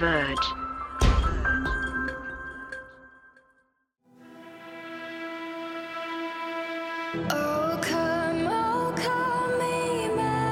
Verge. Oh, come me,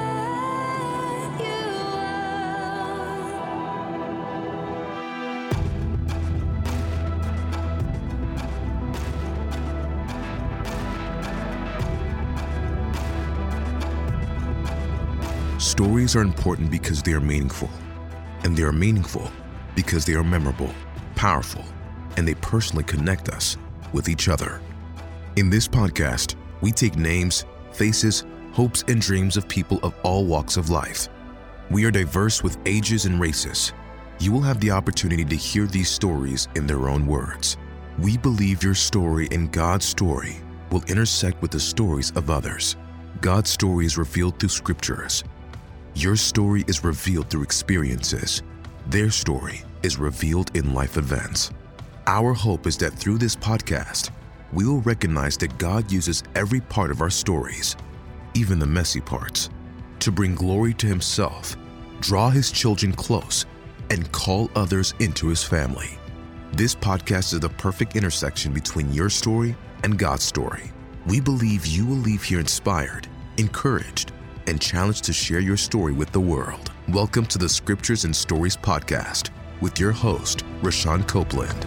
Stories are important because they are meaningful, and they are meaningful because they are memorable, powerful, and they personally connect us with each other. In this podcast, we take names, faces, hopes, and dreams of people of all walks of life. We are diverse with ages and races. You will have the opportunity to hear these stories in their own words. We believe your story and God's story will intersect with the stories of others. God's story is revealed through scriptures. Your story is revealed through experiences. Their story is revealed in life events. Our hope is that through this podcast, we will recognize that God uses every part of our stories, even the messy parts, to bring glory to Himself, draw His children close, and call others into His family. This podcast is the perfect intersection between your story and God's story. We believe you will leave here inspired, encouraged, and challenged to share your story with the world. Welcome to the Scriptures and Stories podcast with your host, Rashawn Copeland.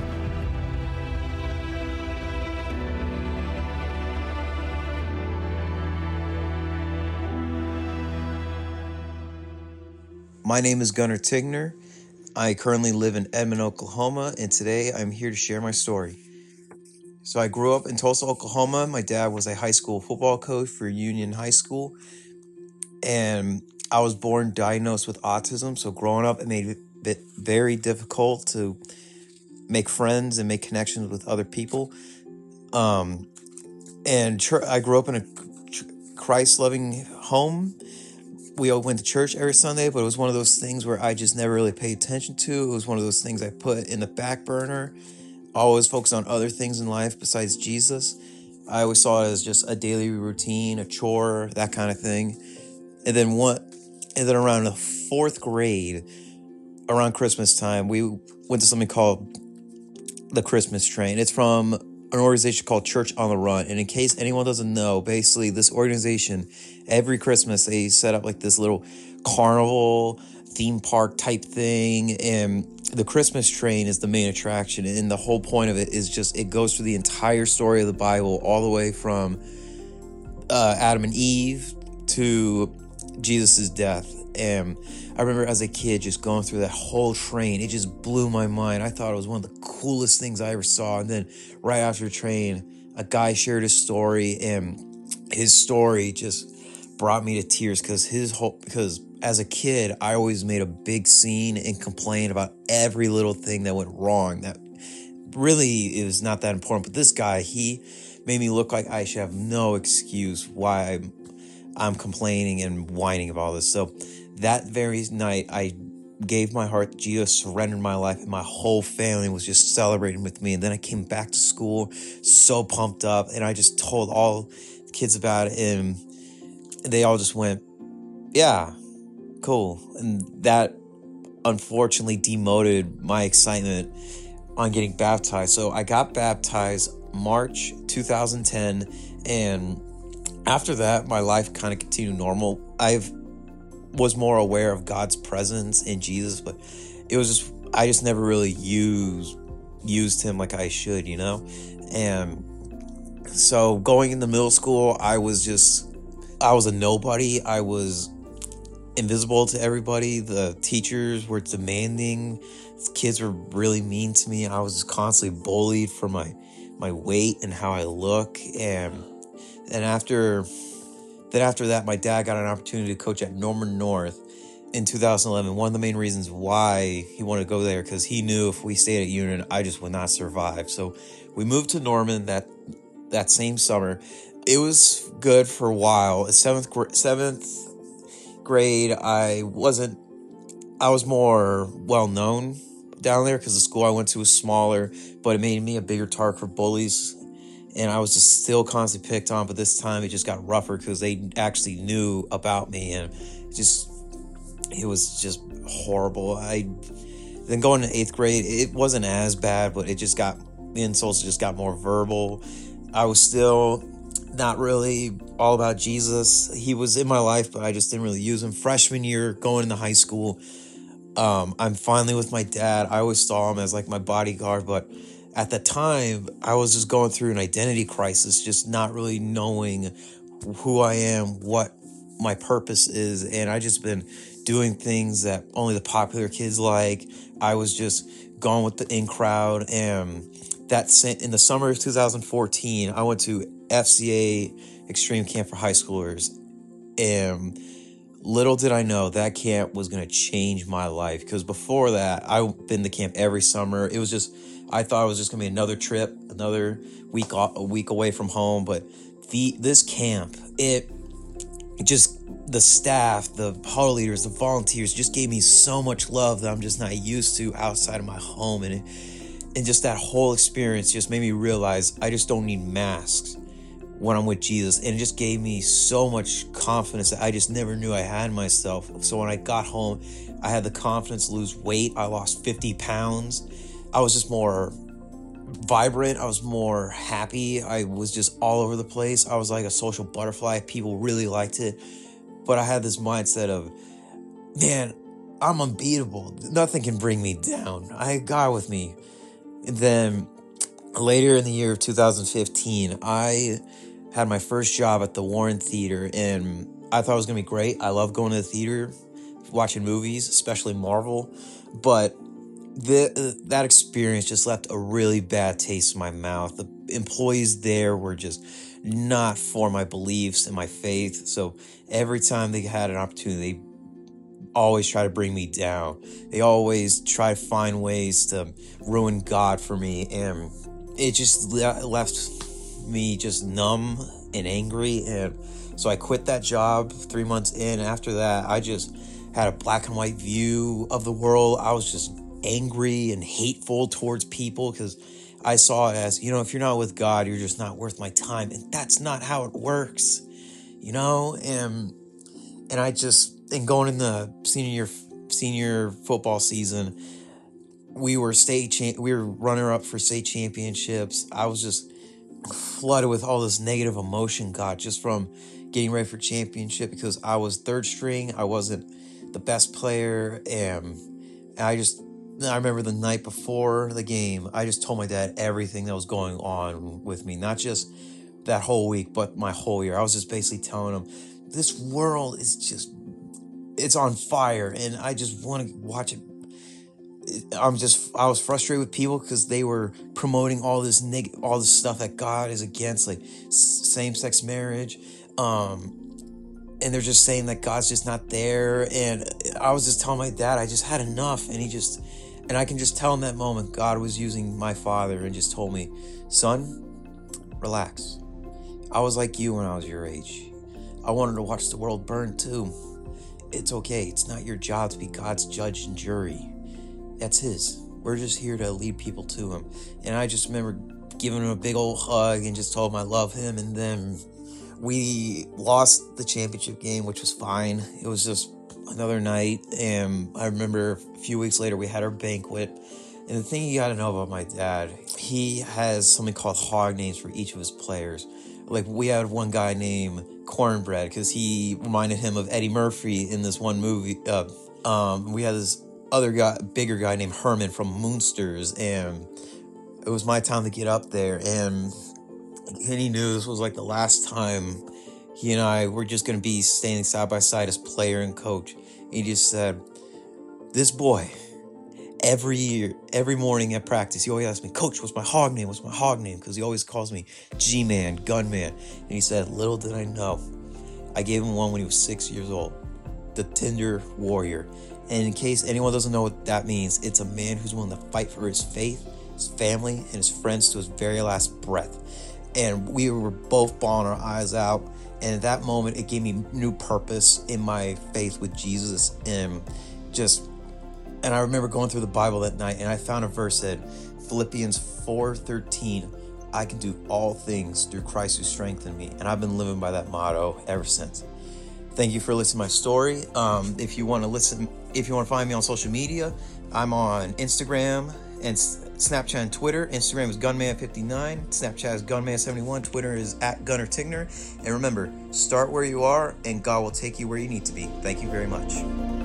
My name is Gunnar Tigner. I currently live in Edmond, Oklahoma, and today I'm here to share my story. So I grew up in Tulsa, Oklahoma. My dad was a high school football coach for Union High School, and I was born diagnosed with autism. So growing up, it made it very difficult to make friends and make connections with other people. I grew up in a Christ-loving home. We all went to church every Sunday, but it was one of those things where I just never really paid attention to. It was one of those things I put in the back burner. I always focused on other things in life besides Jesus. I always saw it as just a daily routine, a chore, that kind of thing. And then around the fourth grade, around Christmas time, we went to something called the Christmas Train. It's from an organization called Church on the Run. And in case anyone doesn't know, basically this organization, every Christmas, they set up like this little carnival theme park type thing. And the Christmas Train is the main attraction. And the whole point of it is just, it goes through the entire story of the Bible, all the way from Adam and Eve to Jesus' death. And I remember as a kid just going through that whole train. It just blew my mind. I thought it was one of the coolest things I ever saw. And then right after the train, a guy shared his story, and his story just brought me to tears because as a kid, I always made a big scene and complained about every little thing that went wrong. That really it was not that important. But this guy, he made me look like I should have no excuse why I'm complaining and whining about all this. So that very night, I gave my heart to Jesus, surrendered my life, and my whole family was just celebrating with me. And then I came back to school so pumped up, and I just told all the kids about it, and they all just went, yeah, cool. And that unfortunately demoted my excitement on getting baptized. So I got baptized March 2010, and after that, my life kind of continued normal. I was more aware of God's presence in Jesus, but I just never really used Him like I should, you know? And so going into middle school, I was a nobody. I was invisible to everybody. The teachers were demanding. Kids were really mean to me. I was just constantly bullied for my weight and how I look. And after that, my dad got an opportunity to coach at Norman North in 2011. One of the main reasons why he wanted to go there, because he knew if we stayed at Union, I just would not survive. So we moved to Norman that same summer. It was good for a while. Seventh grade, I was more well known down there because the school I went to was smaller, but it made me a bigger target for bullies. And I was just still constantly picked on, but this time it just got rougher because they actually knew about me, and it was just horrible. Then going to 8th grade, it wasn't as bad, but the insults just got more verbal. I was still not really all about Jesus. He was in my life, but I just didn't really use him. Freshman year, going into high school, I'm finally with my dad. I always saw him as like my bodyguard, but at the time, I was just going through an identity crisis, just not really knowing who I am, what my purpose is, and I just been doing things that only the popular kids like. I was just going with the in crowd, and in the summer of 2014, I went to FCA Extreme Camp for high schoolers, and little did I know that camp was going to change my life, because before that, I've been to camp every summer. It was just, I thought it was just going to be another trip, another a week away from home, but this camp, it just, the staff, the huddle leaders, the volunteers just gave me so much love that I'm just not used to outside of my home, and just that whole experience just made me realize I just don't need masks when I'm with Jesus, and it just gave me so much confidence that I just never knew I had in myself. So when I got home, I had the confidence to lose weight. I lost 50 pounds. I was just more vibrant. I was more happy. I was just all over the place. I was like a social butterfly. People really liked it. But I had this mindset of, man, I'm unbeatable. Nothing can bring me down. I had God with me. And then later in the year of 2015, I had my first job at the Warren Theater, and I thought it was going to be great. I love going to the theater, watching movies, especially Marvel. But that experience just left a really bad taste in my mouth. The employees there were just not for my beliefs and my faith. So every time they had an opportunity, they always try to bring me down. They always try to find ways to ruin God for me. And it just left me just numb and angry. And so I quit that job 3 months in. After that, I just had a black and white view of the world. I was just angry and hateful towards people, because I saw it as, if you're not with God, you're just not worth my time. And that's not how it works, and I just, and going in the senior football season, we were runner-up for state championships. I was just flooded with all this negative emotion, God, just from getting ready for championship, because I was third string. I wasn't the best player, and I remember the night before the game, I just told my dad everything that was going on with me, not just that whole week, but my whole year. I was just basically telling him, this world is just, it's on fire, and I just want to watch it. I was frustrated with people because they were promoting all this stuff that God is against, like same-sex marriage, and they're just saying that God's just not there. And I was just telling my dad I just had enough, and I can just tell in that moment God was using my father and just told me, son, relax. I was like you when I was your age. I wanted to watch the world burn too. It's okay. It's not your job to be God's judge and jury. That's his. We're just here to lead people to him. And I just remember giving him a big old hug and just told him I love him. And then we lost the championship game, which was fine. It was just another night. And I remember a few weeks later, we had our banquet. And the thing you got to know about my dad, he has something called hog names for each of his players. Like, we had one guy named Cornbread because he reminded him of Eddie Murphy in this one movie. We had this other guy, bigger guy named Herman from Moonsters, and it was my time to get up there, and he knew this was like the last time he and I were just going to be standing side by side as player and coach. He just said, this boy, every morning at practice, he always asked me, Coach, what's my hog name? What's my hog name? Because he always calls me G-Man, Gunman. And he said, little did I know, I gave him one when he was 6 years old, the Tender Warrior. And in case anyone doesn't know what that means, it's a man who's willing to fight for his faith, his family, and his friends to his very last breath. And we were both bawling our eyes out. And at that moment, it gave me new purpose in my faith with Jesus. And I remember going through the Bible that night, and I found a verse that Philippians 4:13, I can do all things through Christ who strengthened me. And I've been living by that motto ever since. Thank you for listening to my story. If you want to listen If you want to find me on social media, I'm on Instagram and Snapchat and Twitter. Instagram is Gunman59, Snapchat is Gunman71, Twitter is @GunnerTigner. And remember, start where you are and God will take you where you need to be. Thank you very much.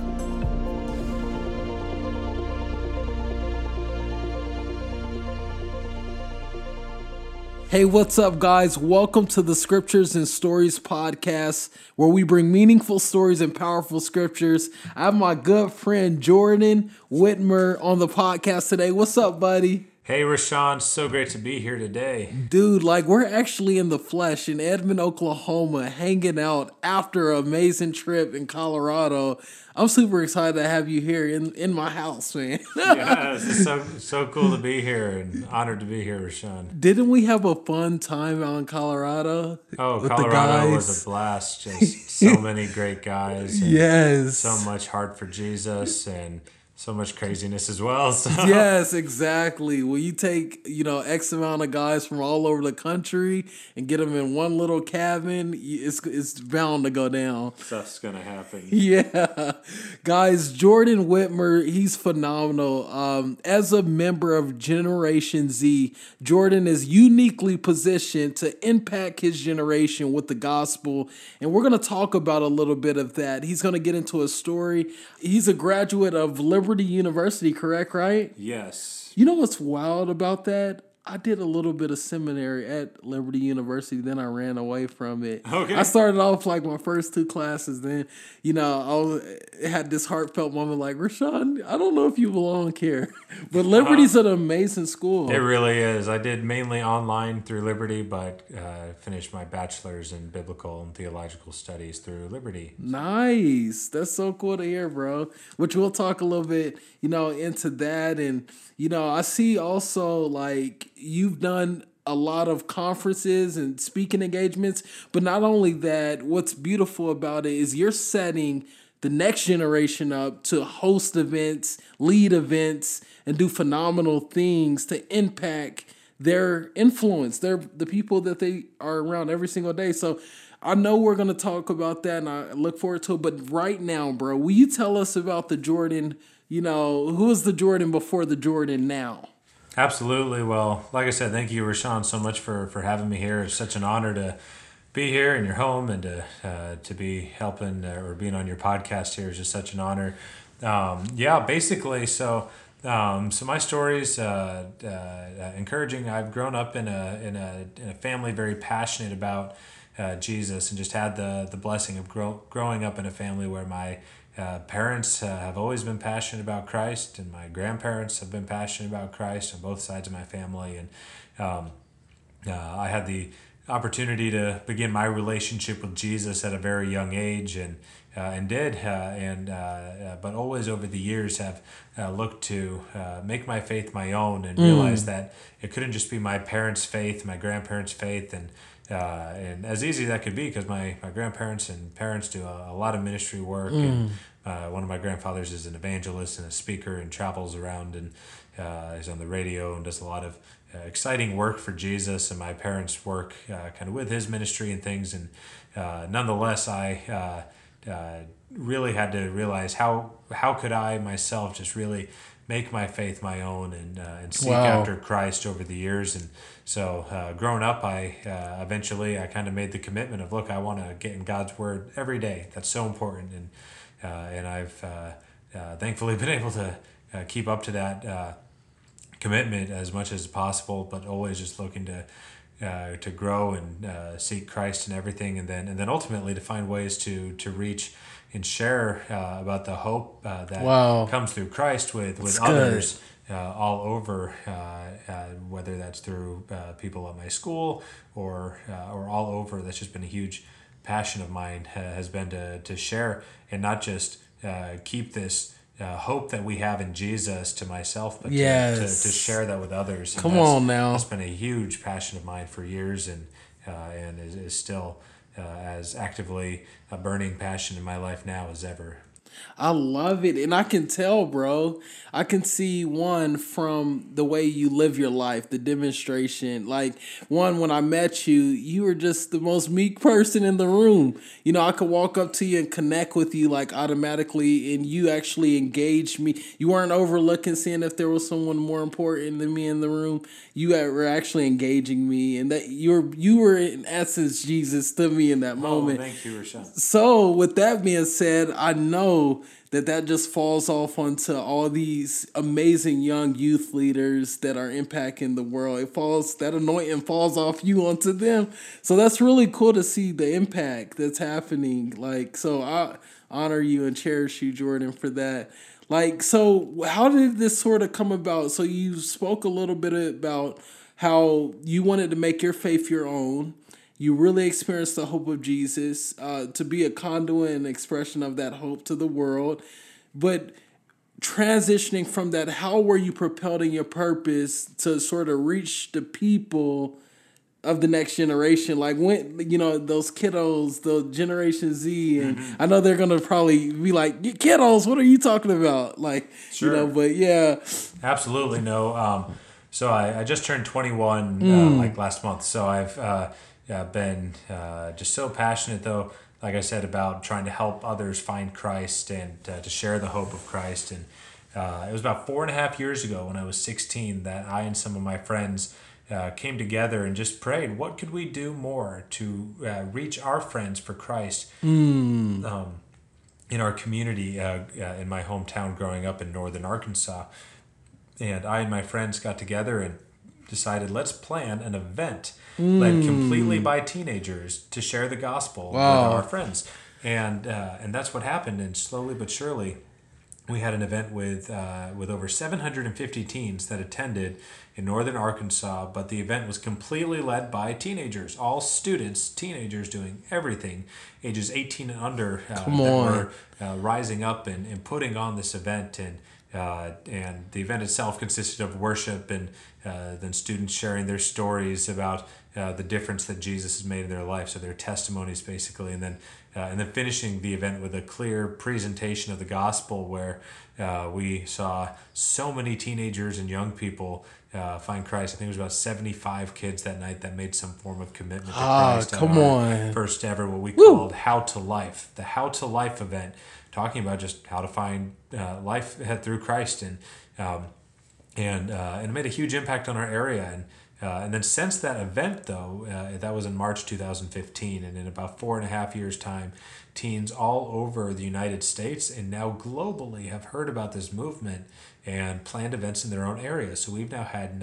Hey, what's up, guys? Welcome to the Scriptures and Stories podcast, where we bring meaningful stories and powerful scriptures. I have my good friend Jordan Whitmer on the podcast today. What's up, buddy? Hey, Rashawn. So great to be here today. Dude, we're actually in the flesh in Edmond, Oklahoma, hanging out after an amazing trip in Colorado. I'm super excited to have you here in my house, man. Yeah, it's so cool to be here and honored to be here, Rashawn. Didn't we have a fun time out in Colorado? Oh, with Colorado was a blast. Just so many great guys. And yes. So much heart for Jesus and so much craziness as well. So. Yes, exactly. When you take, X amount of guys from all over the country and get them in one little cabin, it's bound to go down. Stuff's going to happen. Yeah. Guys, Jordan Whitmer, he's phenomenal. As a member of Generation Z, Jordan is uniquely positioned to impact his generation with the gospel. And we're going to talk about a little bit of that. He's going to get into a story. He's a graduate of Liberty University, correct, right? Yes. You know what's wild about that? I did a little bit of seminary at Liberty University, then I ran away from it. Okay. I started off my first two classes, then, I had this heartfelt moment like, Rashawn, I don't know if you belong here. But Liberty's an amazing school. It really is. I did mainly online through Liberty, but finished my bachelor's in biblical and theological studies through Liberty. Nice. That's so cool to hear, bro. Which we'll talk a little bit, into that. And, I see also you've done a lot of conferences and speaking engagements, but not only that, what's beautiful about it is you're setting the next generation up to host events, lead events, and do phenomenal things to impact their influence. They're the people that they are around every single day. So I know we're going to talk about that, and I look forward to it. But right now, bro, will you tell us about the Jordan, who was the Jordan before the Jordan now? Absolutely. Well, like I said, thank you, Rashawn, so much for having me here. It's such an honor to be here in your home and to be helping or being on your podcast here is just such an honor. Basically, so my story's encouraging. I've grown up in a family very passionate about Jesus, and just had the blessing of growing up in a family where my parents have always been passionate about Christ, and my grandparents have been passionate about Christ on both sides of my family. And I had the opportunity to begin my relationship with Jesus at a very young age, but always over the years have looked to make my faith my own, and realize that it couldn't just be my parents' faith, my grandparents' faith, and as easy as that could be, because my grandparents and parents do a lot of ministry work, and one of my grandfathers is an evangelist and a speaker and travels around and is on the radio and does a lot of exciting work for Jesus, and my parents work kind of with his ministry and things, and nonetheless I really had to realize how could I myself just really make my faith my own and seek after Christ over the years. And so growing up, I eventually kind of made the commitment of, look, I want to get in God's Word every day. That's so important. And I've thankfully been able to keep up to that commitment as much as possible, but always just looking to grow and seek Christ in everything, and then ultimately to find ways to reach and share about the hope that comes through Christ with others all over, whether that's through people at my school or all over. That's just been a huge passion of mine, has been to share and not just keep this hope that we have in Jesus to myself, but to share that with others. And Come on now. That's been a huge passion of mine for years, and is still as actively a burning passion in my life now as ever. I love it. And I can tell, bro. I can see one from the way you live your life, the demonstration. Like, one, when I met you, you were just the most meek person in the room. You know, I could walk up to you and connect with you like automatically, and you actually engaged me. You weren't overlooking, seeing if there was someone more important than me in the room. You were actually engaging me, and that you were in essence Jesus to me in that moment. Thank you, Rashawn. So, with that being said, I know that just falls off onto all these amazing young youth leaders that are impacting the world. That anointing falls off you onto them. So that's really cool to see the impact that's happening. Like, so I honor you and cherish you, Jordan, for that. Like, so how did this sort of come about? So you spoke a little bit about how you wanted to make your faith your own. You really experienced the hope of Jesus, to be a conduit and expression of that hope to the world. But transitioning from that, how were you propelled in your purpose to sort of reach the people of the next generation? Like, when, you know, those kiddos, the Generation Z, and I know they're going to probably be like, kiddos, what are you talking about? Like, Sure. you know, but yeah. Absolutely no. So I just turned 21 like last month. So I've been just so passionate, though, like I said, about trying to help others find Christ and to share the hope of Christ. And it was about 4.5 years ago when I was 16 that I and some of my friends came together and just prayed, what could we do more to reach our friends for Christ in our community, in my hometown growing up in northern Arkansas. And I and my friends got together and decided, let's plan an event led completely by teenagers to share the gospel with our friends. And that's what happened. And slowly but surely, we had an event with over 750 teens that attended in northern Arkansas, but the event was completely led by teenagers, all students, teenagers doing everything, ages 18 and under, that were rising up and putting on this event. And the event itself consisted of worship and then students sharing their stories about the difference that Jesus has made in their life, so their testimonies basically, and then finishing the event with a clear presentation of the gospel where we saw so many teenagers and young people find Christ. I think it was about 75 kids that night that made some form of commitment to Christ. Come on. First ever, what we called How to Life, the How to Life event, talking about just how to find life through Christ, and it made a huge impact on our area. And then since that event, though, that was in March 2015, and in about 4.5 years' time, teens all over the United States and now globally have heard about this movement and planned events in their own area. So we've now had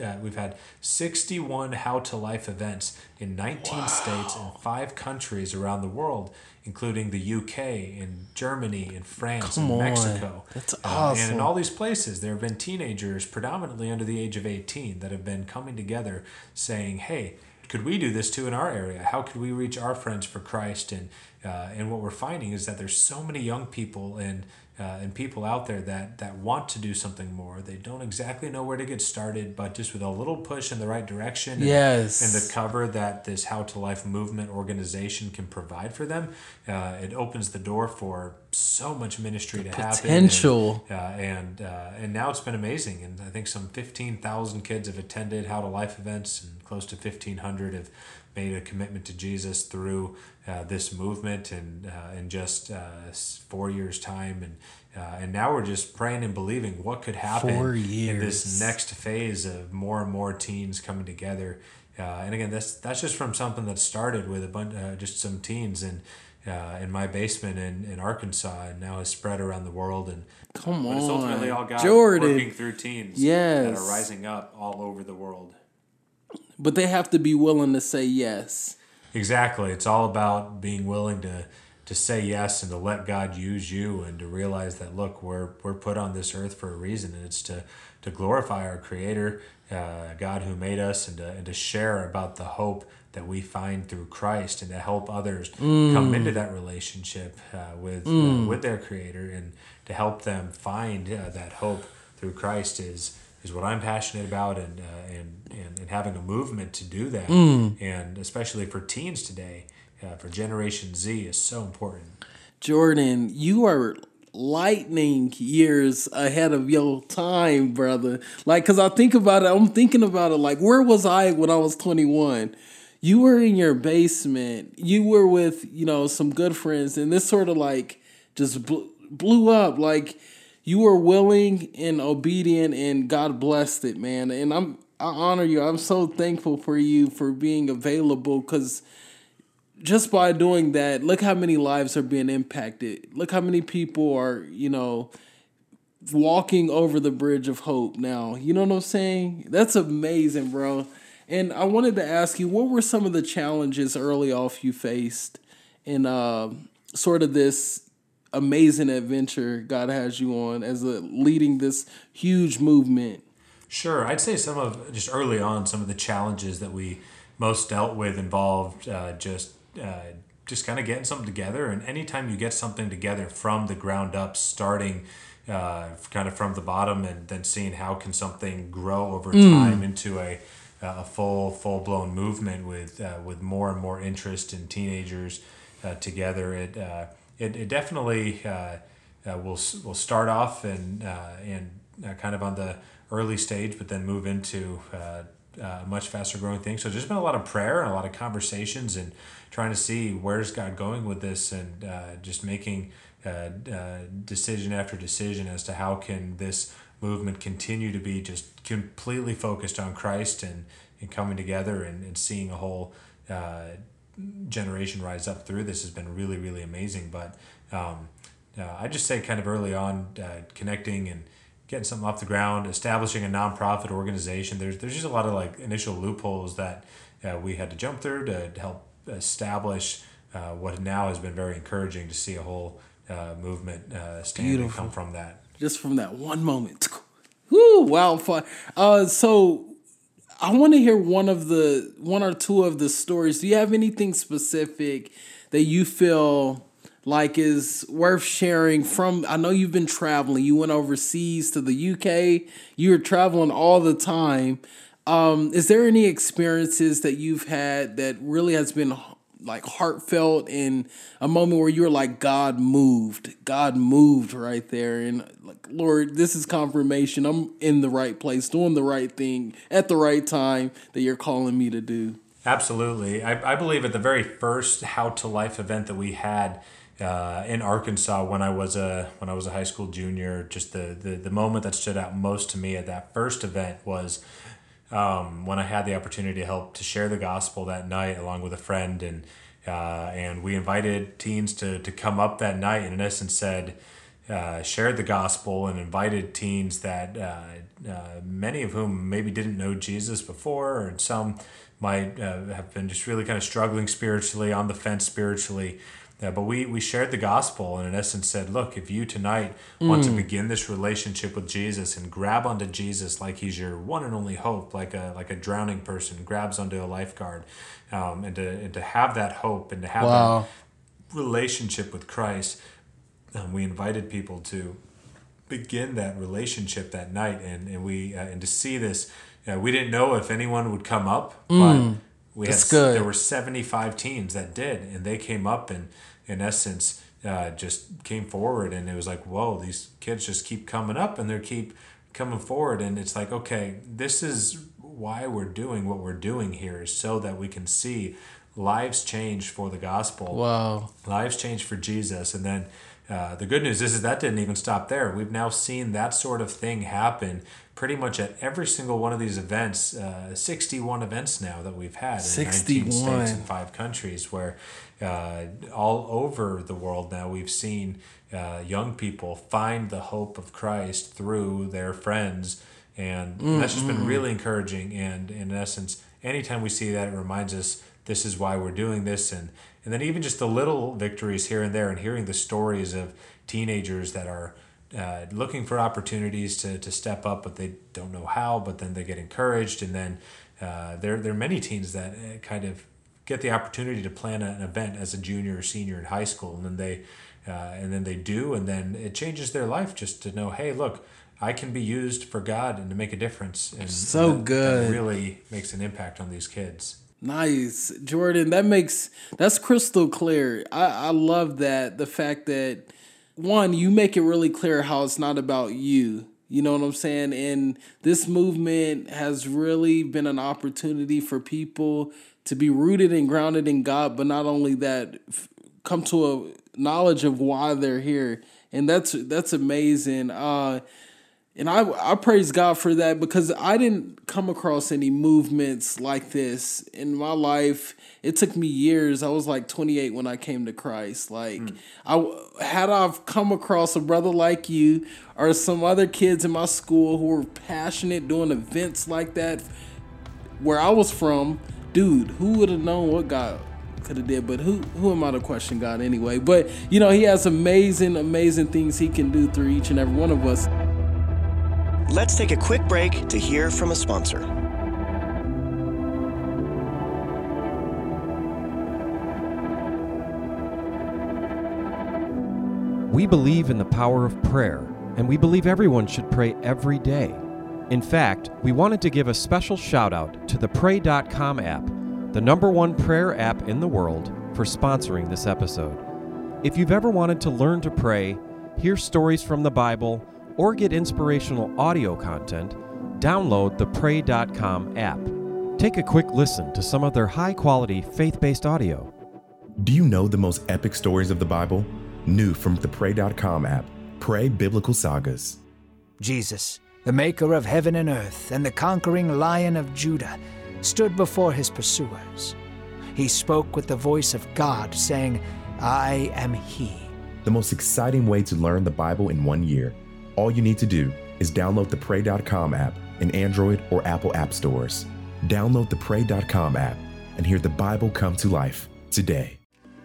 61 How to Life events in 19 states and 5 countries around the world, including the UK and Germany and France and Mexico. That's awesome. And in all these places, there have been teenagers, predominantly under the age of 18, that have been coming together saying, hey, could we do this too in our area? How could we reach our friends for Christ? And what we're finding is that there's so many young people and people out there that want to do something more. They don't exactly know where to get started, but just with a little push in the right direction and the cover that this How to Life movement organization can provide for them, it opens the door for so much ministry to potential. happen. And now it's been amazing. And I think some 15,000 kids have attended How to Life events, and close to 1,500 have made a commitment to Jesus through this movement in just 4 years' time, and now we're just praying and believing what could happen in this next phase of more and more teens coming together. And again, that's just from something that started with a bunch, just some teens in my basement in Arkansas, and now has spread around the world. And It's ultimately all God Jordan. working through teens that are rising up all over the world. But they have to be willing to say yes. Exactly. It's all about being willing to say yes and to let God use you, and to realize that, look, we're put on this earth for a reason, and it's to glorify our Creator, God who made us, and to share about the hope that we find through Christ, and to help others come into that relationship with their Creator, and to help them find that hope through Christ is what I'm passionate about, and having a movement to do that, and especially for teens today, for Generation Z, is so important. Jordan, you are lightning years ahead of your time, brother. Like, cause I'm thinking about it. Like, where was I when I was 21? You were in your basement. You were with, some good friends, and this sort of like just blew up. Like, you were willing and obedient, and God blessed it, man. And I honor you. I'm so thankful for you for being available, because just by doing that, look how many lives are being impacted. Look how many people are, walking over the bridge of hope now. You know what I'm saying? That's amazing, bro. And I wanted to ask you, what were some of the challenges early off you faced in sort of this amazing adventure God has you on as leading this huge movement? Sure. I'd say just early on, some of the challenges that we most dealt with involved just kind of getting something together. And anytime you get something together from the ground up, starting kind of from the bottom, and then seeing how can something grow over time into a full blown movement with more and more interest in teenagers together, it definitely will start off and kind of on the early stage, but then move into a much faster growing thing. So there's been a lot of prayer and a lot of conversations and trying to see where's God going with this, and just making decision after decision as to how can this movement continue to be just completely focused on Christ and coming together and seeing a whole generation rise up through this has been really, really amazing. But I just say kind of early on, connecting and getting something off the ground, establishing a nonprofit organization. There's just a lot of like initial loopholes that we had to jump through to help establish what now has been very encouraging to see a whole movement stand and come from that. Just from that one moment. Woo, wildfire. So I want to hear one or two of the stories. Do you have anything specific that you feel like is worth sharing from? I know you've been traveling. You went overseas to the UK. You're traveling all the time. Is there any experiences that you've had that really has been like heartfelt, in a moment where you were like, God moved right there, and like, Lord, this is confirmation I'm in the right place, doing the right thing at the right time that you're calling me to do? Absolutely. I believe at the very first How to Life event that we had in Arkansas when I was a high school junior, just the moment that stood out most to me at that first event was when I had the opportunity to help to share the gospel that night along with a friend, and we invited teens to come up that night, and in essence said, shared the gospel and invited teens that many of whom maybe didn't know Jesus before, and some might have been just really kind of struggling spiritually, on the fence spiritually. But we shared the gospel and in essence said, look, if you tonight want to begin this relationship with Jesus and grab onto Jesus like he's your one and only hope, like a drowning person grabs onto a lifeguard, and to have that hope and to have that relationship with Christ, we invited people to begin that relationship that night, and to see this. We didn't know if anyone would come up, but there were 75 teens that did, and they came up and in essence just came forward, and it was like, whoa, these kids just keep coming up and they keep coming forward, and it's like, okay, this is why we're doing what we're doing here, is so that we can see lives change for the gospel. Wow. Lives change for Jesus. And then the good news is that didn't even stop there. We've now seen that sort of thing happen pretty much at every single one of these events, 61 events now that we've had in 19 states and 5 countries, where all over the world now we've seen young people find the hope of Christ through their friends. And that's just been really encouraging. And in essence, anytime we see that, it reminds us this is why we're doing this. And then even just the little victories here and there, and hearing the stories of teenagers that are looking for opportunities to step up, but they don't know how, but then they get encouraged. And then there are many teens that kind of get the opportunity to plan an event as a junior or senior in high school. And then they do, and then it changes their life just to know, hey, look, I can be used for God and to make a difference. And that really makes an impact on these kids. Nice, Jordan. That's crystal clear. I love that. The fact that one, you make it really clear how it's not about you. You know what I'm saying? And this movement has really been an opportunity for people to be rooted and grounded in God, but not only that, come to a knowledge of why they're here. And that's amazing. And I praise God for that, because I didn't come across any movements like this in my life. It took me years. I was like 28 when I came to Christ. Like, I've come across a brother like you or some other kids in my school who were passionate doing events like that where I was from, dude, who would have known what God could have did? But who am I to question God anyway? But, you know, he has amazing, amazing things he can do through each and every one of us. Let's take a quick break to hear from a sponsor. We believe in the power of prayer, and we believe everyone should pray every day. In fact, we wanted to give a special shout out to the Pray.com app, the #1 prayer app in the world, for sponsoring this episode. If you've ever wanted to learn to pray, hear stories from the Bible, or get inspirational audio content, download the Pray.com app. Take a quick listen to some of their high-quality, faith-based audio. Do you know the most epic stories of the Bible? New from the Pray.com app, Pray Biblical Sagas. Jesus, the maker of heaven and earth and the conquering Lion of Judah, stood before his pursuers. He spoke with the voice of God, saying, "I am he." The most exciting way to learn the Bible in 1 year. All you need to do is download the Pray.com app in Android or Apple app stores. Download the Pray.com app and hear the Bible come to life today.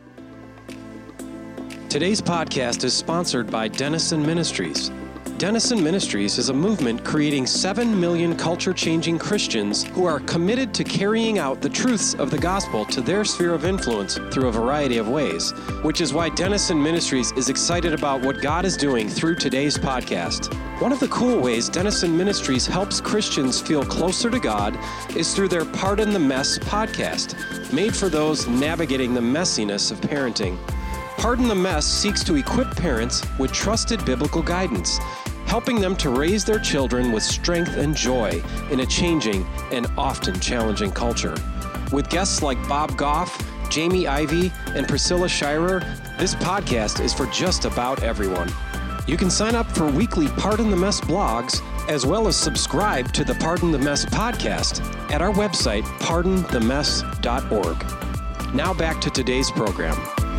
Today's podcast is sponsored by Denison Ministries. Denison Ministries is a movement creating 7 million culture-changing Christians who are committed to carrying out the truths of the gospel to their sphere of influence through a variety of ways, which is why Denison Ministries is excited about what God is doing through today's podcast. One of the cool ways Denison Ministries helps Christians feel closer to God is through their Pardon the Mess podcast, made for those navigating the messiness of parenting. Pardon the Mess seeks to equip parents with trusted biblical guidance, helping them to raise their children with strength and joy in a changing and often challenging culture. With guests like Bob Goff, Jamie Ivey, and Priscilla Shirer, this podcast is for just about everyone. You can sign up for weekly Pardon the Mess blogs, as well as subscribe to the Pardon the Mess podcast at our website, pardonthemess.org. Now back to today's program.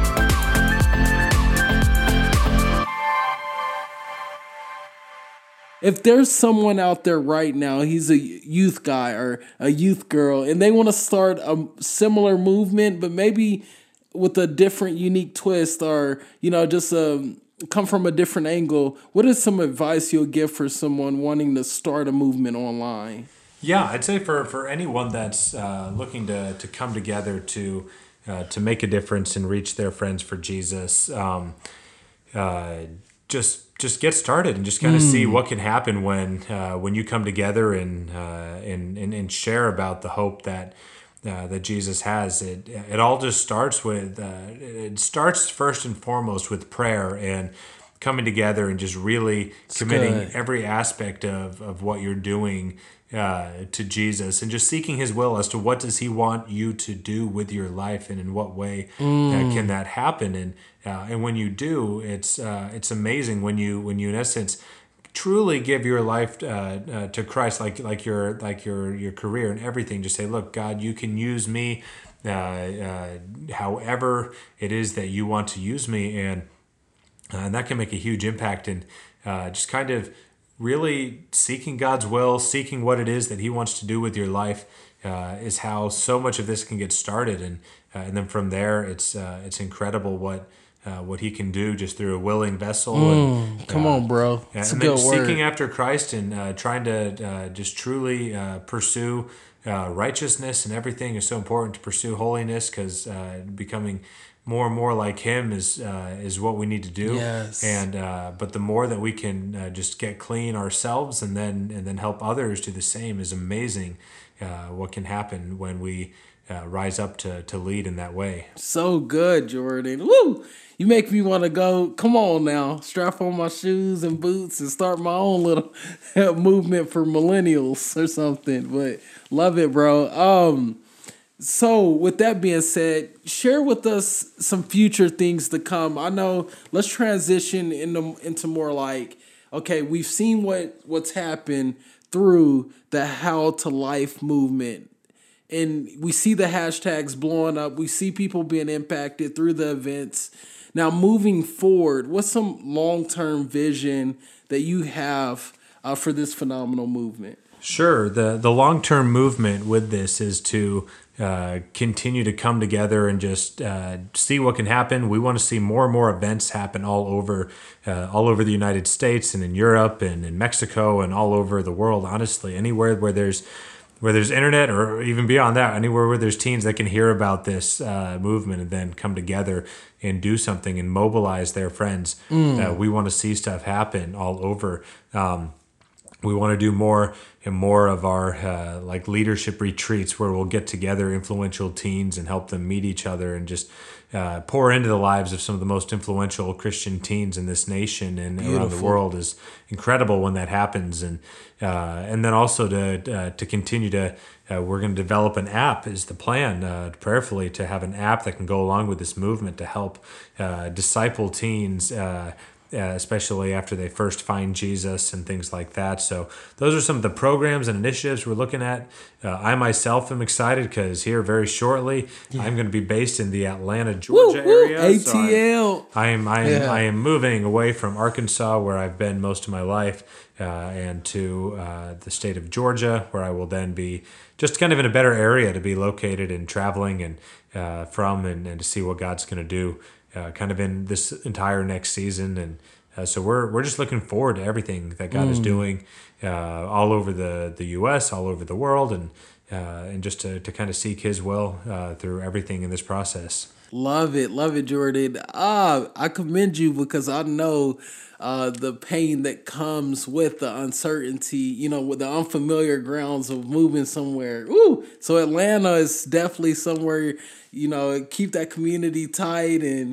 If there's someone out there right now, he's a youth guy or a youth girl, and they want to start a similar movement, but maybe with a different, unique twist, or, you know, just come from a different angle, what is some advice you'll give for someone wanting to start a movement online? Yeah, I'd say for anyone that's looking to come together to make a difference and reach their friends for Jesus, just get started and just kind of see what can happen when you come together and share about the hope that Jesus has. It all just starts with it starts first and foremost with prayer and coming together and just really committing every aspect of what you're doing to Jesus and just seeking his will as to what does he want you to do with your life and in what way can that happen. And when you do, it's amazing when you in essence truly give your life to Christ, like your career and everything. Just say, look, God, you can use me however it is that you want to use me, and that can make a huge impact. And just kind of really seeking God's will, seeking what it is that he wants to do with your life is how so much of this can get started. And then from there, it's incredible what he can do just through a willing vessel. Come on, bro. It's and a then good word. seeking after Christ and trying to just truly pursue righteousness, and everything is so important to pursue holiness, because becoming more and more like him is what we need to do. Yes. And but the more that we can just get clean ourselves and then help others do the same is amazing. What can happen when we rise up to lead in that way. So good, Jordan. Woo! You make me want to go. Come on now, strap on my shoes and boots and start my own little movement for millennials or something. But love it, bro. So with that being said, share with us some future things to come. I know. Let's transition into more like, okay, we've seen what's happened through the How to Life movement. And we see the hashtags blowing up. We see people being impacted through the events. Now, moving forward, what's some long-term vision that you have for this phenomenal movement? Sure. The long-term movement with this is to continue to come together and just see what can happen. We want to see more and more events happen all over the United States and in Europe and in Mexico and all over the world, honestly. Anywhere where there's internet, or even beyond that, anywhere where there's teens that can hear about this movement and then come together and do something and mobilize their friends. We want to see stuff happen all over. We want to do more and more of our like leadership retreats where we'll get together influential teens and help them meet each other and just pour into the lives of some of the most influential Christian teens in this nation and around the world. Is incredible when that happens. And then also to continue to, we're going to develop an app is the plan, prayerfully, to have an app that can go along with this movement to help disciple teens, especially after they first find Jesus and things like that. So those are some of the programs and initiatives we're looking at. I myself am excited because here very shortly I'm going to be based in the Atlanta, Georgia area. ATL. So I am moving away from Arkansas, where I've been most of my life, and to the state of Georgia, where I will then be just kind of in a better area to be located and traveling and from and to see what God's going to do. Kind of in this entire next season, and so we're just looking forward to everything that God is doing all over the U.S., all over the world, and just to kind of seek His will through everything in this process. Love it, Jordan. I commend you because I know the pain that comes with the uncertainty, with the unfamiliar grounds of moving somewhere. Ooh, so Atlanta is definitely somewhere, keep that community tight and,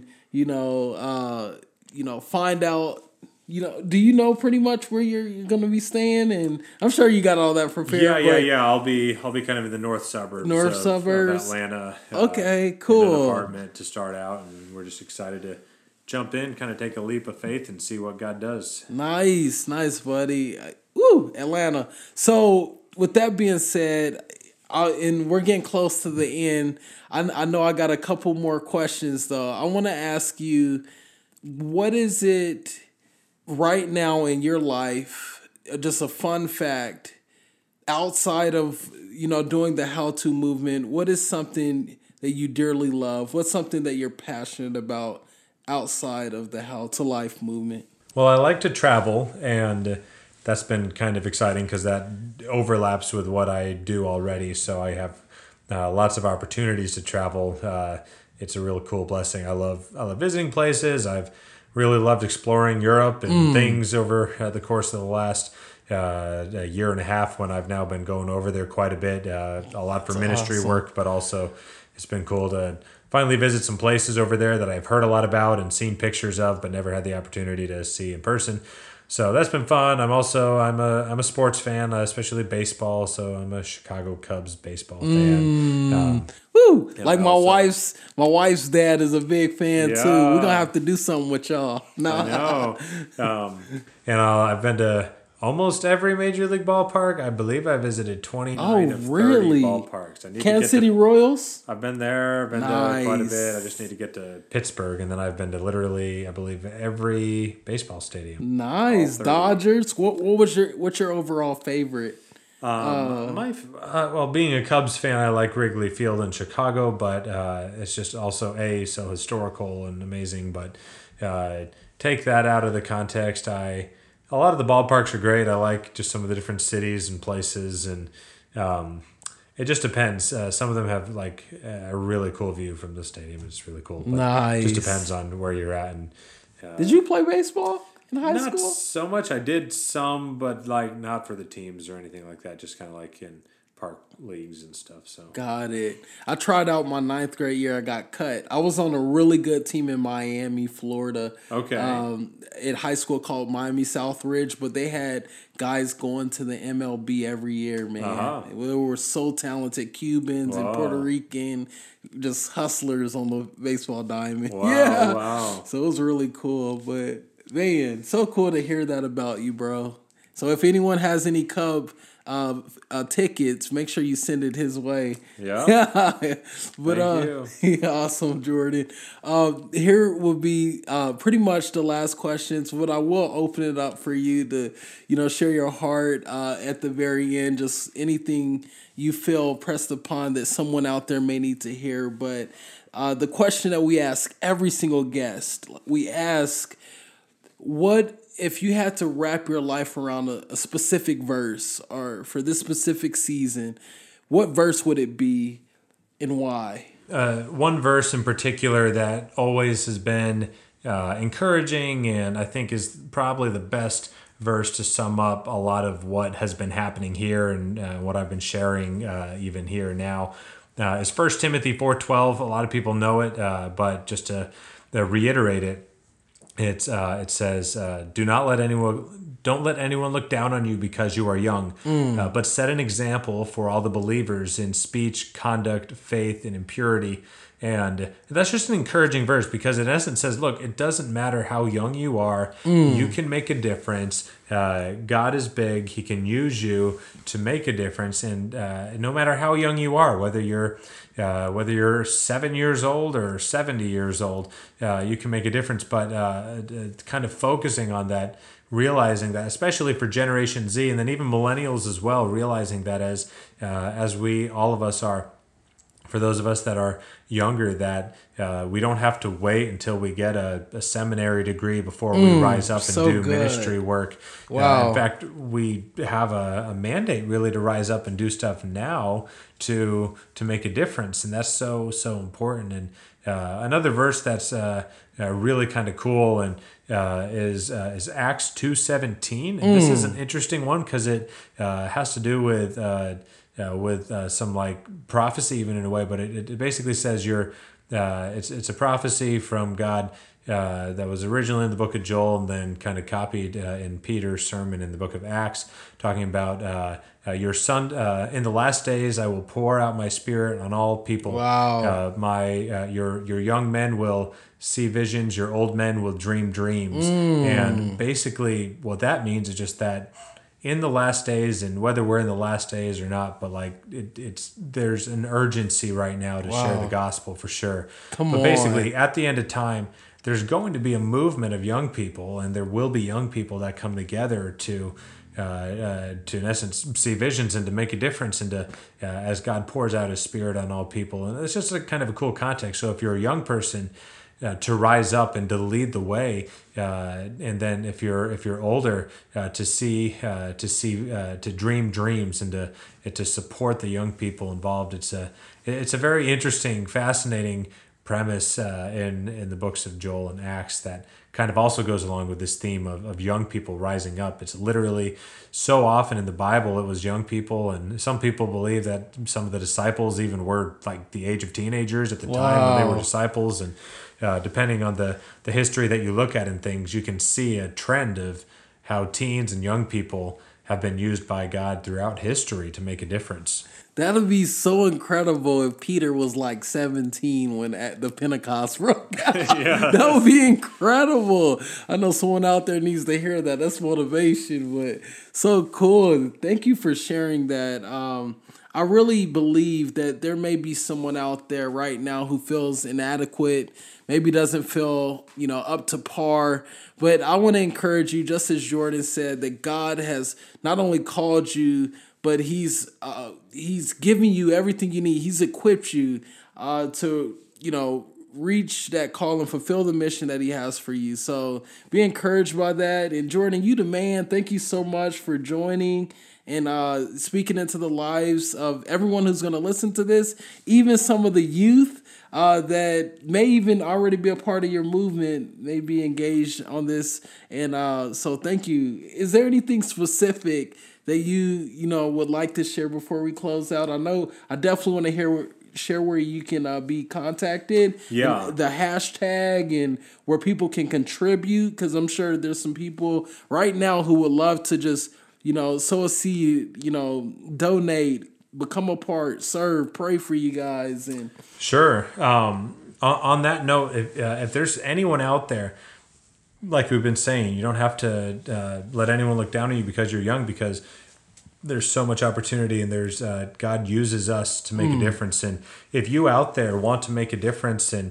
find out, do you know pretty much where you're going to be staying? And I'm sure you got all that prepared. Yeah. I'll be kind of in the north suburbs of Atlanta. Okay, cool. In an apartment to start out, and we're just excited to jump in, kind of take a leap of faith and see what God does. Nice, buddy. Woo, Atlanta. So with that being said, and we're getting close to the end. I know I got a couple more questions though. I want to ask you, what is it right now in your life, just a fun fact, outside of, doing the how-to movement, what is something that you dearly love? What's something that you're passionate about outside of the How to Life movement? Well, I like to travel, and that's been kind of exciting because that overlaps with what I do already. So I have lots of opportunities to travel. It's a real cool blessing. I love visiting places. I've really loved exploring Europe and things over the course of the last a year and a half, when I've now been going over there quite a bit, a lot for ministry work, but also it's been cool to finally visit some places over there that I've heard a lot about and seen pictures of, but never had the opportunity to see in person. So that's been fun. I'm a sports fan, especially baseball. So I'm a Chicago Cubs baseball fan. Woo! Like my wife's dad is a big fan too. We're gonna have to do something with y'all. No. I know. I've been to almost every major league ballpark. I believe I visited 29 of 30 ballparks. Kansas City Royals? I've been there. Been there quite a bit. I just need to get to Pittsburgh, and then I've been to literally, I believe, every baseball stadium. Nice. Dodgers. What's your overall favorite? Being a Cubs fan, I like Wrigley Field in Chicago, but it's just also so historical and amazing. But take that out of the context, a lot of the ballparks are great. I like just some of the different cities and places, and it just depends. Some of them have like a really cool view from the stadium. It's really cool. But nice. It just depends on where you're at. And did you play baseball in high school? Not so much. I did some, but like not for the teams or anything like that. Just kind of like in park leagues and stuff. So Got it. I tried out my 9th grade year. I got cut. I was on a really good team in Miami, Florida. Okay. In high school called Miami Southridge, but they had guys going to the MLB every year, man. They were so talented. Cubans and Puerto Rican, just hustlers on the baseball diamond. Wow. So it was really cool. But, man, so cool to hear that about you, bro. So if anyone has any Cub tickets, make sure you send it his way. Yeah. But Thank you. yeah, awesome, Jordan. Here will be pretty much the last questions, but I will open it up for you to, share your heart at the very end, just anything you feel pressed upon that someone out there may need to hear. But the question that we ask every single guest, we ask, what if you had to wrap your life around a specific verse, or for this specific season, what verse would it be and why? One verse in particular that always has been encouraging, and I think is probably the best verse to sum up a lot of what has been happening here and what I've been sharing even here now, is 1 Timothy 4:12. A lot of people know it, but just to reiterate it, it says, don't let anyone look down on you because you are young, but set an example for all the believers in speech, conduct, faith, and in purity. And that's just an encouraging verse, because in essence says, look, it doesn't matter how young you are, you can make a difference. God is big. He can use you to make a difference. And no matter how young you are, whether you're 7 years old or 70 years old, you can make a difference. But kind of focusing on that, realizing that, especially for Generation Z and then even millennials as well, realizing that as we, all of us are, for those of us that are younger, that we don't have to wait until we get a seminary degree before we rise up and do ministry work. Wow. In fact, we have a mandate really to rise up and do stuff now to make a difference, and that's so important. And another verse that's really kind of cool and is Acts 2:17, and this is an interesting one because it has to do with some like prophecy even in a way, but it basically says it's a prophecy from God that was originally in the book of Joel and then kind of copied in Peter's sermon in the book of Acts, talking about your son in the last days I will pour out my spirit on all people. Wow. Your young men will see visions, your old men will dream dreams. And basically what that means is just that in the last days, and whether we're in the last days or not, but like there's an urgency right now to share the gospel for sure. But basically at the end of time, there's going to be a movement of young people, and there will be young people that come together to in essence see visions and to make a difference, and to as God pours out His Spirit on all people. And it's just a kind of a cool context. So if you're a young person, to rise up and to lead the way, and then if you're older, to dream dreams and to support the young people involved. It's a very interesting, fascinating premise in the books of Joel and Acts that kind of also goes along with this theme of young people rising up. It's literally so often in the Bible it was young people, and some people believe that some of the disciples even were like the age of teenagers at the time when they were disciples. And depending on the history that you look at in things, you can see a trend of how teens and young people have been used by God throughout history to make a difference. That'd be so incredible if Peter was like 17 when at the Pentecost broke out. That would be incredible. I know someone out there needs to hear that. That's motivation, but so cool. Thank you for sharing that. I really believe that there may be someone out there right now who feels inadequate, maybe doesn't feel, up to par. But I want to encourage you, just as Jordan said, that God has not only called you, but He's giving you everything you need. He's equipped you to, reach that call and fulfill the mission that he has for you. So be encouraged by that. And Jordan, you the man. Thank you so much for joining and speaking into the lives of everyone who's going to listen to this, even some of the youth that may even already be a part of your movement, may be engaged on this. And so thank you. Is there anything specific that you would like to share before we close out? I know I definitely want to share where you can be contacted. Yeah. The hashtag and where people can contribute, because I'm sure there's some people right now who would love to just, sow a seed, donate, become a part, serve, pray for you guys. And Sure. On that note, if there's anyone out there, like we've been saying, you don't have to let anyone look down on you because you're young, because there's so much opportunity, and there's God uses us to make a difference. And if you out there want to make a difference and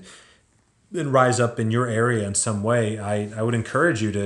rise up in your area in some way, I would encourage you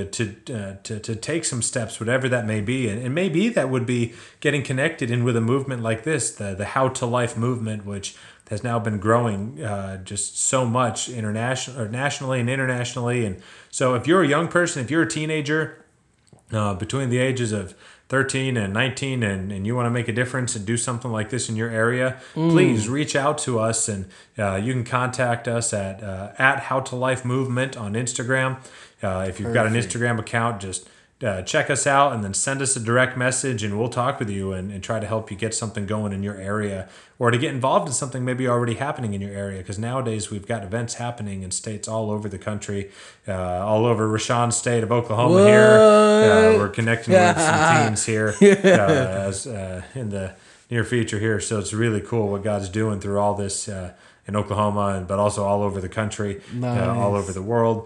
to take some steps, whatever that may be. And maybe that would be getting connected in with a movement like this, the How to Life movement, which has now been growing just so much nationally and internationally. And so if you're a young person, if you're a teenager between the ages of 13 and 19 and you want to make a difference and do something like this in your area, please reach out to us, and you can contact us at How to Life Movement on Instagram. If you've got an Instagram account, just check us out and then send us a direct message, and we'll talk with you and try to help you get something going in your area, or to get involved in something maybe already happening in your area. Because nowadays we've got events happening in states all over the country, all over Rashawn's state of Oklahoma here. We're connecting with some teams here as in the near future here. So it's really cool what God's doing through all this in Oklahoma, but also all over the country, all over the world.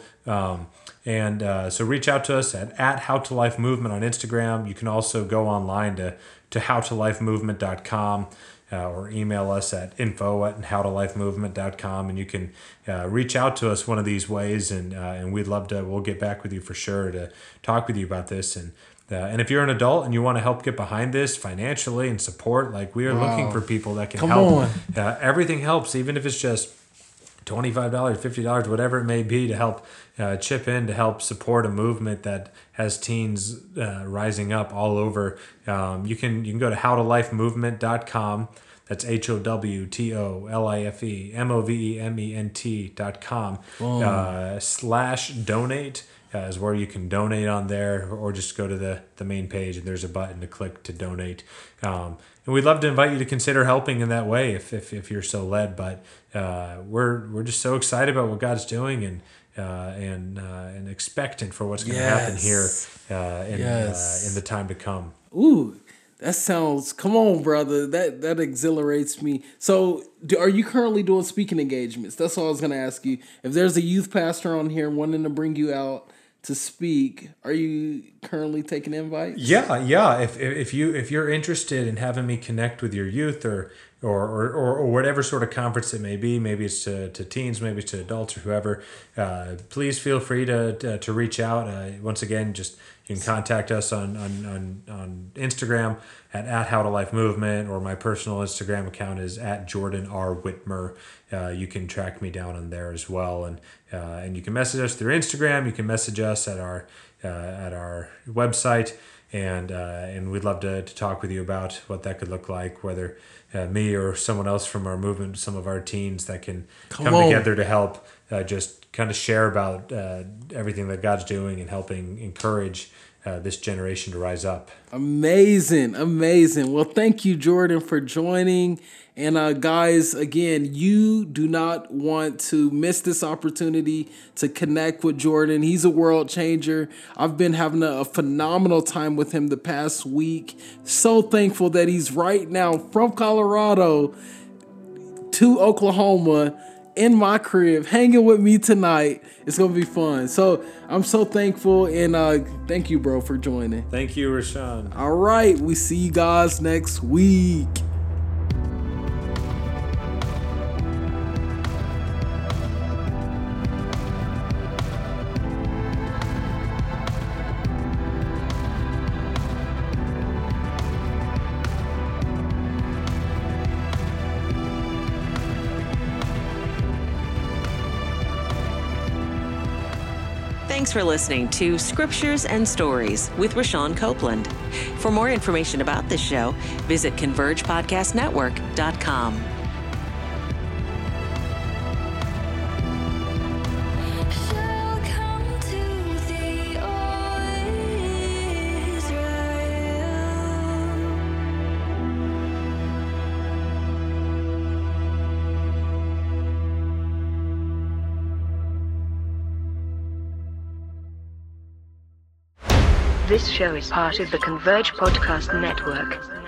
So reach out to us at How to Life Movement on Instagram. You can also go online to howtolifemovement.com or email us at info@howtolifemovement.com, and you can reach out to us one of these ways, and we'll get back with you for sure to talk with you about this. And if you're an adult and you want to help get behind this financially and support, like we are looking for people that can help. Everything helps, even if it's just $25, $50, whatever it may be, to help chip in to help support a movement that has teens rising up all over. You can go to howtolifemovement.com. That's howtolifemovement.com /donate is where you can donate on there, or just go to the main page and there's a button to click to donate. And we'd love to invite you to consider helping in that way if you're so led. But we're just so excited about what God's doing and expectant for what's going to happen here in the time to come. Ooh, that sounds, come on, brother. That exhilarates me. So are you currently doing speaking engagements? That's all I was going to ask you. If there's a youth pastor on here wanting to bring you out to speak, are you currently taking invites? Yeah. If you're interested in having me connect with your youth or whatever sort of conference it may be, maybe it's to teens, maybe it's to adults or whoever, please feel free to reach out. Once again, just you can contact us on Instagram at How to Life Movement, or my personal Instagram account is at Jordan R. Whitmer. You can track me down on there as well, and you can message us through Instagram. You can message us at our website, and we'd love to talk with you about what that could look like, whether me or someone else from our movement, some of our teens that can come together to help just kind of share about everything that God's doing and helping encourage this generation to rise up. Amazing. Well, thank you, Jordan, for joining. And guys, again, you do not want to miss this opportunity to connect with Jordan. He's a world changer. I've been having a phenomenal time with him the past week. So thankful that he's right now from Colorado to Oklahoma in my crib, hanging with me tonight. It's going to be fun. So I'm so thankful, and thank you, bro, for joining. Thank you, Rashawn. All right. We see you guys next week. Thanks for listening to Scriptures and Stories with Rashawn Copeland. For more information about this show, visit ConvergePodcastNetwork.com. Shall come to thee, O Israel. This show is part of the Converge Podcast Network.